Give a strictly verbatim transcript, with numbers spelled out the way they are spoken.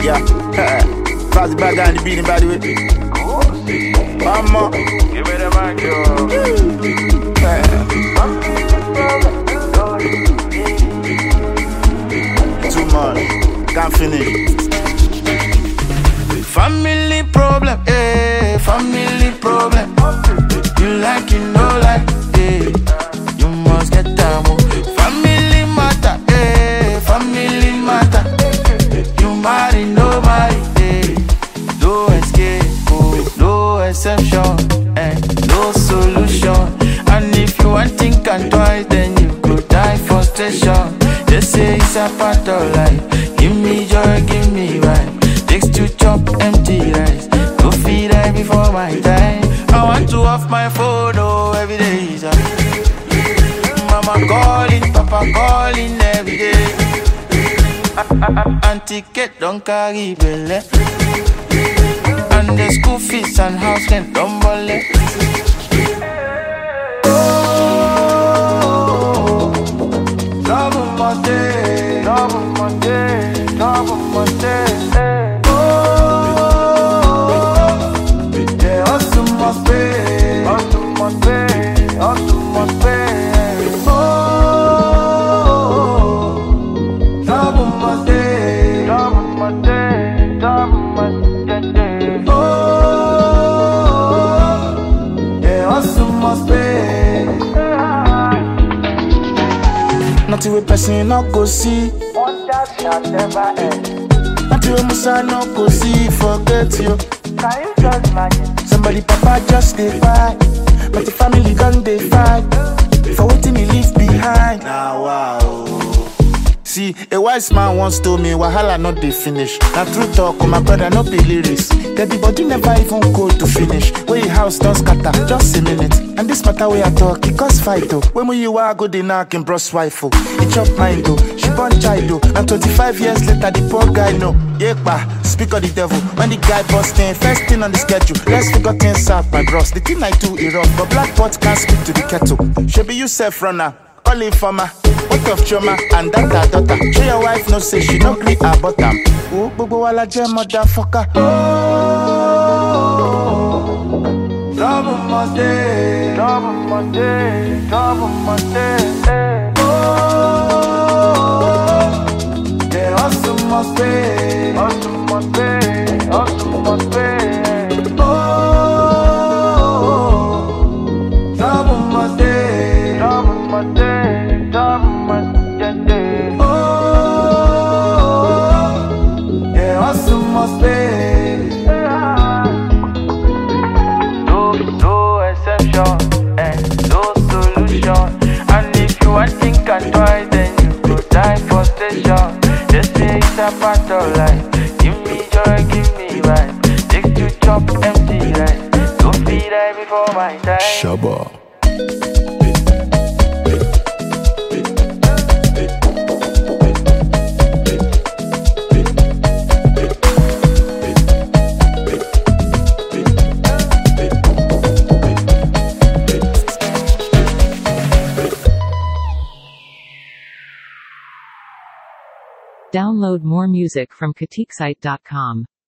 Yeah, pass the bag and the beating by the way. Mama, give me the mic, yo. Too much, can't finish. Family problem, eh? Family problem. You like, you know, like, eh? You must get down. Family matter, eh? Family matter. You marry, no marry, eh? No escape, oh, no exception, eh? No solution. And if you want think and twice, then you go die for station. They say it's a part of life. Give me joy, give me right. Takes to chop empty rice. Go feed I before my time. I want to off my phone, oh, every day is a mama calling, papa calling every day. And ticket don't carry belly. And the school fees and house rent don't bother. Double Monday, double Monday, double Monday. Yeah, hustle must pay, hustle must pay, hustle must pay. Oh, double Monday, double Monday, double Monday. Oh, yeah, hustle must pay. Nothing with person not go see. One that shall never end. Nothing with Musa not go see. Forget you. Can you just imagine? Somebody papa just they fight, but the family gun they fight. For waiting he leave behind. Now wow. See, a wise man once told me wahala not they finish. Now true talk, oh, my brother not be lyrics. That the body never even go to finish. Where your house don't scatter, just a minute. And this matter where I talk, it cause fight though. When will you are good in knock and bros wife oh. He chop mine though, she born child though. And twenty-five years later the poor guy know. Yeah, bah, speak of the devil. When the guy busting, first thing on the schedule. Let's figure things out, my bros. The thing I do is rough, but black pot can't speak to the kettle. Should be you self runner, call informer. What of Choma and that her daughter? Show your wife no say she no gree her bottom. Oh, Bobo wala jam motherfucker. Oh, double Monday, double Monday, double Monday. Oh, yeah, hustle must pay, hustle must pay, hustle must pay. Oh, double Monday, double Monday, double Monday. Oh, yeah, hustle must pay. No, no exception, and no solution. And if you want think and twice, then you go die for station. They say it's a part of life. Give me joy, give me right. Takes to chop empty rice. Go feed I before my time. Shabba. Download more music from katikesite dot com.